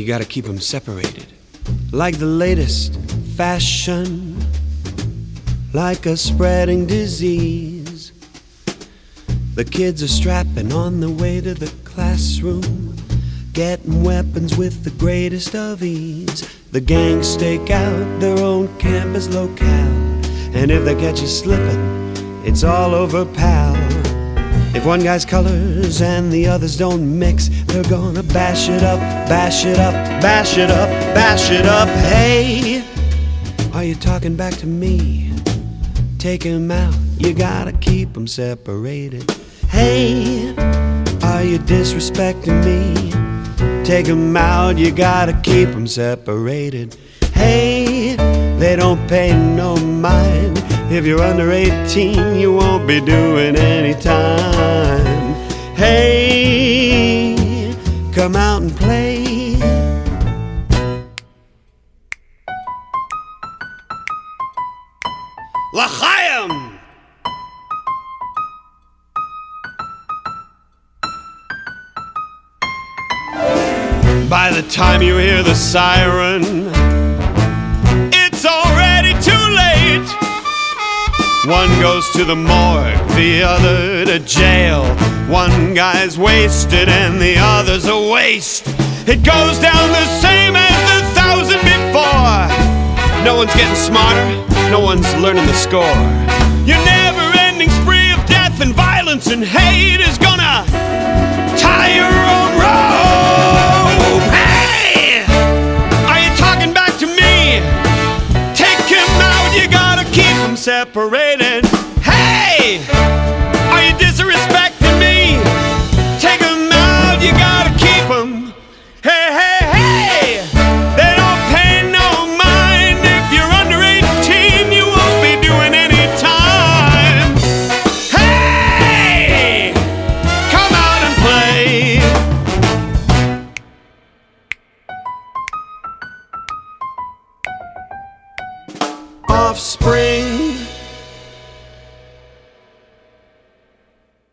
you gotta keep them separated. Like the latest fashion, like a spreading disease. The kids are strapping on the way to the classroom, getting weapons with the greatest of ease. The gangs stake out their own campus locale, and if they catch you slipping, it's all over, pal. If one guy's colors and the others don't mix, they're gonna bash it up, bash it up, bash it up, bash it up. Hey, are you talking back to me? Take 'em out, you gotta keep 'em separated. Hey, are you disrespecting me? Take 'em out, you gotta keep 'em separated. Hey, they don't pay no mind. If you're under 18, you won't be doing any time. Hey, come out and play. L'chaim! By the time you hear the siren, it's already too late. One goes to the morgue, the other to jail. One guy's wasted and the other's a waste. It goes down the same as the 1,000 before. No one's getting smarter, no one's learning the score. Your never-ending spree of death and violence and hate is gonna tie your own rope. Hey! Are you talking back to me? Take him out, you gotta keep him separated. Hey! Are you disrespecting me? Take him out, you gotta keep him. Hey, hey, hey! They don't pay no mind. If you're under 18, you won't be doing any time. Hey! Come out and play. Offspring,